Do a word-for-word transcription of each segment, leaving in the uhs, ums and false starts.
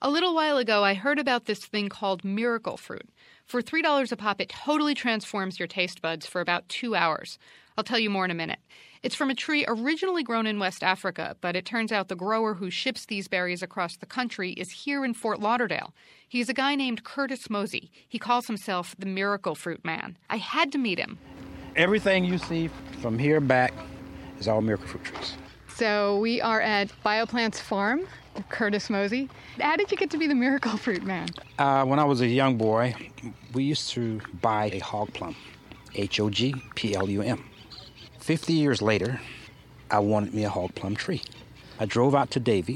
A little while ago, I heard about this thing called miracle fruit. For three dollars a pop, it totally transforms your taste buds for about two hours. I'll tell you more in a minute. It's from a tree originally grown in West Africa, but it turns out the grower who ships these berries across the country is here in Fort Lauderdale. He's a guy named Curtis Mosey. He calls himself the Miracle Fruit Man. I had to meet him. Everything you see from here back is all miracle fruit trees. So we are at Bioplants Farm, Curtis Mosey. How did you get to be the Miracle Fruit Man? Uh, when I was a young boy, we used to buy a hog plum, H O G P L U M. Fifty years later, I wanted me a hog plum tree. I drove out to Davie.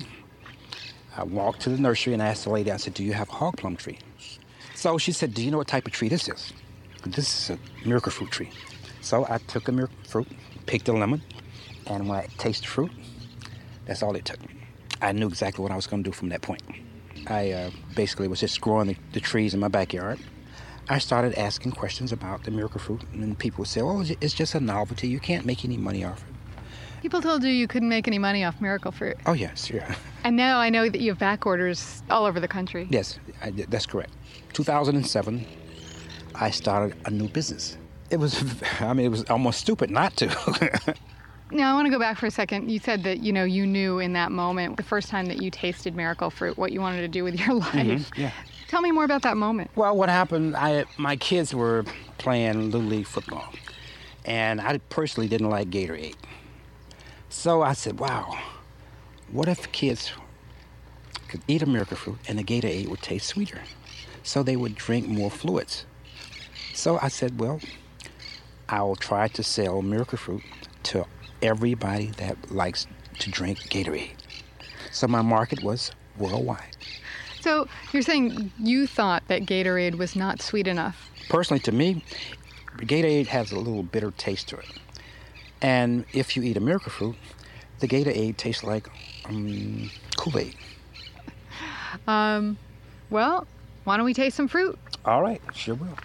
I walked to the nursery and asked the lady, I said, do you have a hog plum tree? So she said, do you know what type of tree this is? This is a miracle fruit tree. So I took a miracle fruit, picked a lemon, and when I tasted fruit, that's all it took. I knew exactly what I was going to do from that point. I uh, basically was just growing the, the trees in my backyard. I started asking questions about the miracle fruit, and people would say, oh, it's just a novelty. You can't make any money off it. People told you you couldn't make any money off miracle fruit. Oh, yes, yeah. And now I know that you have back orders all over the country. Yes, I, that's correct. two thousand seven, I started a new business. It was, I mean, it was almost stupid not to. Now, I want to go back for a second. You said that, you know, you knew in that moment, the first time that you tasted miracle fruit, what you wanted to do with your life. Mm-hmm, yeah. Tell me more about that moment. Well, what happened, I my kids were playing Little League football, and I personally didn't like Gatorade. So I said, wow, what if kids could eat a miracle fruit and the Gatorade would taste sweeter? So they would drink more fluids. So I said, well, I'll try to sell miracle fruit to everybody that likes to drink Gatorade. So my market was worldwide. So you're saying you thought that Gatorade was not sweet enough? Personally, to me, Gatorade has a little bitter taste to it. And if you eat a miracle fruit, the Gatorade tastes like um, Kool-Aid. Um, well, why don't we taste some fruit? All right, sure will.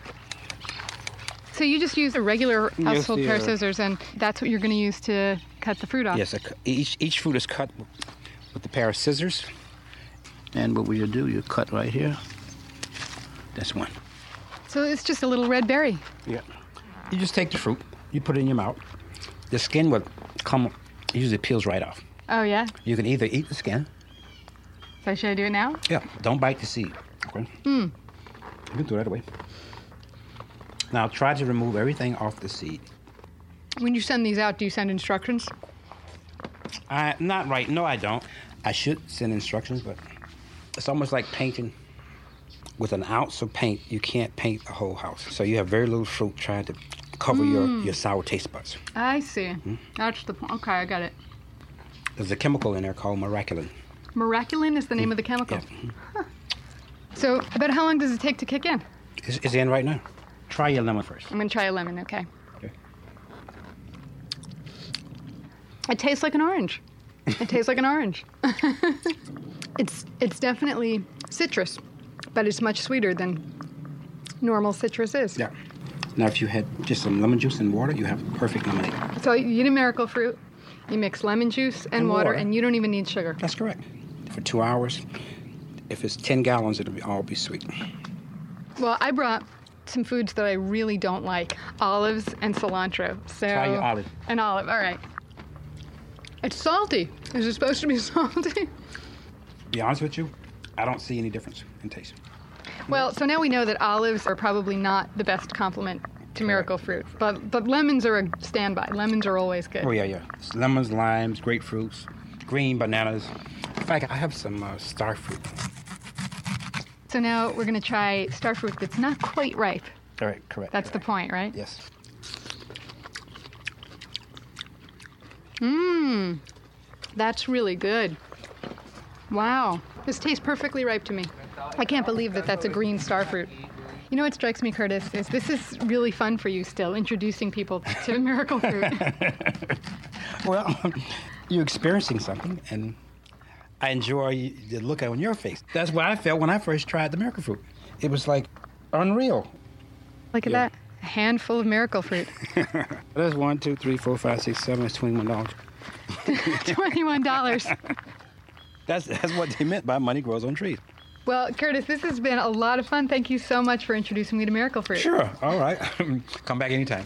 So you just use a regular household Yes, pair of yeah. scissors, and that's what you're going to use to cut the fruit off? Yes, each, each fruit is cut with a pair of scissors. And what we'll do, you cut right here. That's one. So it's just a little red berry. Yeah. You just take the fruit, you put it in your mouth. The skin will come, usually peels right off. Oh, yeah? You can either eat the skin. So should I do it now? Yeah, don't bite the seed. Okay? Hmm. You can throw that away. Now try to remove everything off the seed. When you send these out, do you send instructions? I, not right. No, I don't. I should send instructions, but it's almost like painting. With an ounce of paint, you can't paint a whole house. So you have very little fruit trying to cover mm. your, your sour taste buds. I see. Hmm? That's the point. Okay, I got it. There's a chemical in there called miraculin. Miraculin is the name mm. of the chemical? Yeah. Huh. So about how long does it take to kick in? It's, it's in right now. Try your lemon first. I'm going to try a lemon, okay. Okay. It tastes like an orange. It tastes like an orange. it's it's definitely citrus, but it's much sweeter than normal citrus is. Yeah. Now, if you had just some lemon juice and water, you have perfect lemonade. So you eat a miracle fruit, you mix lemon juice and, and water, water, and you don't even need sugar. That's correct. For two hours, if it's ten gallons, it'll be, all be sweet. Well, I brought some foods that I really don't like, olives and cilantro. So try your olive. An olive, all right. It's salty. Is it supposed to be salty? To be honest with you, I don't see any difference in taste. Well, so now we know that olives are probably not the best complement to miracle fruit, but but lemons are a standby. Lemons are always good. Oh, yeah, yeah. It's lemons, limes, grapefruits, green bananas. In fact, I have some uh, star fruit. So now we're going to try star fruit that's not quite ripe. All right, correct. That's correct. the point, right? Yes. Mmm, that's really good. Wow, this tastes perfectly ripe to me. I can't believe that that's a green star fruit. You know what strikes me, Curtis, is this is really fun for you still, introducing people to miracle fruit. Well, you're experiencing something, and I enjoy the look on your face. That's what I felt when I first tried the miracle fruit. It was like unreal. Look at yeah. that, a handful of miracle fruit. There's one, two, three, four, five, six, seven. It's twenty-one dollars. twenty-one dollars. That's, that's what they meant by money grows on trees. Well, Curtis, this has been a lot of fun. Thank you so much for introducing me to miracle fruit. Sure. All right. Come back anytime.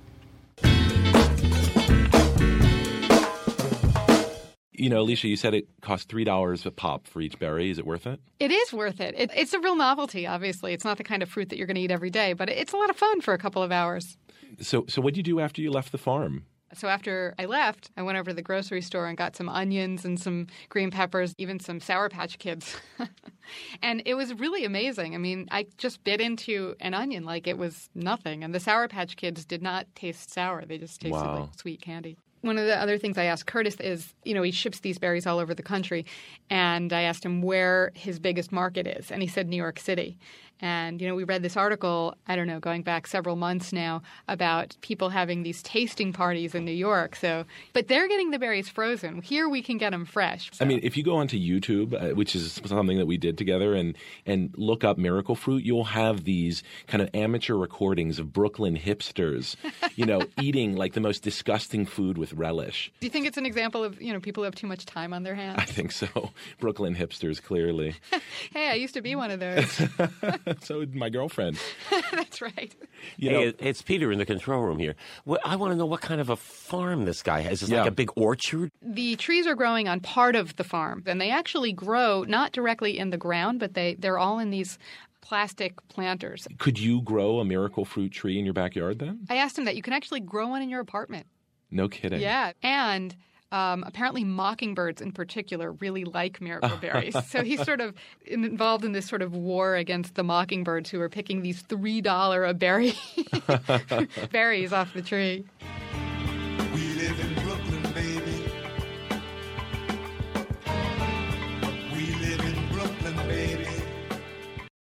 You know, Alicia, you said it costs three dollars a pop for each berry. Is it worth it? It is worth it. it. It's a real novelty, obviously. It's not the kind of fruit that you're going to eat every day, but it's a lot of fun for a couple of hours. So, so what did you do after you left the farm? So after I left, I went over to the grocery store and got some onions and some green peppers, even some Sour Patch Kids. And it was really amazing. I mean, I just bit into an onion like it was nothing. And the Sour Patch Kids did not taste sour. They just tasted Wow. like sweet candy. One of the other things I asked Curtis is, you know, he ships these berries all over the country. And I asked him where his biggest market is. And he said New York City. And, you know, we read this article, I don't know, going back several months now, about people having these tasting parties in New York. So, but they're getting the berries frozen. Here we can get them fresh. So. I mean, if you go onto YouTube, uh, which is something that we did together, and and look up miracle fruit, you'll have these kind of amateur recordings of Brooklyn hipsters, you know, eating like the most disgusting food with relish. Do you think it's an example of, you know, people who have too much time on their hands? I think so. Brooklyn hipsters, clearly. Hey, I used to be one of those. So did my girlfriend. That's right. You hey, know, it- it's Peter in the control room here. Well, I want to know what kind of a farm this guy has. Is it Yeah. like a big orchard? The trees are growing on part of the farm, and they actually grow not directly in the ground, but they, they're all in these plastic planters. could you grow a miracle fruit tree in your backyard then? I asked him that. You can actually grow one in your apartment. No kidding. Yeah. And um, apparently mockingbirds in particular really like miracle berries. So he's sort of involved in this sort of war against the mockingbirds who are picking these three dollars a berry berries off the tree.